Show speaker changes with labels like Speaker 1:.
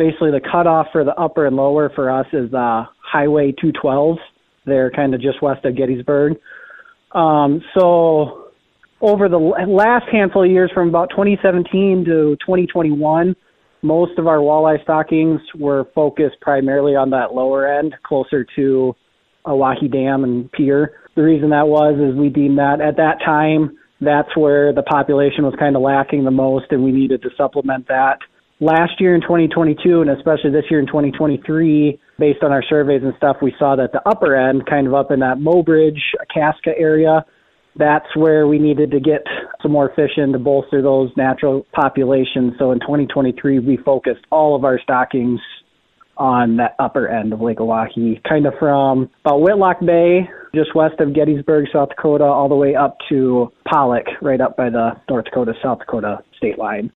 Speaker 1: basically the cutoff for the upper and lower for us is Highway 212. They're kind of just west of Gettysburg. So over the last handful of years, from about 2017 to 2021, most of our walleye stockings were focused primarily on that lower end, closer to Oahe Dam and Pier. The reason that was is we deemed that at that time, that's where the population was kind of lacking the most, and we needed to supplement that. Last year in 2022, and especially this year in 2023, based on our surveys and stuff, we saw that the upper end, kind of up in that Mobridge, Akaska area, that's where we needed to get some more fish in to bolster those natural populations. So in 2023, we focused all of our stockings on that upper end of Lake Oahe, kind of from about Whitlock Bay, just west of Gettysburg, South Dakota, all the way up to Pollock, right up by the North Dakota-South Dakota state line.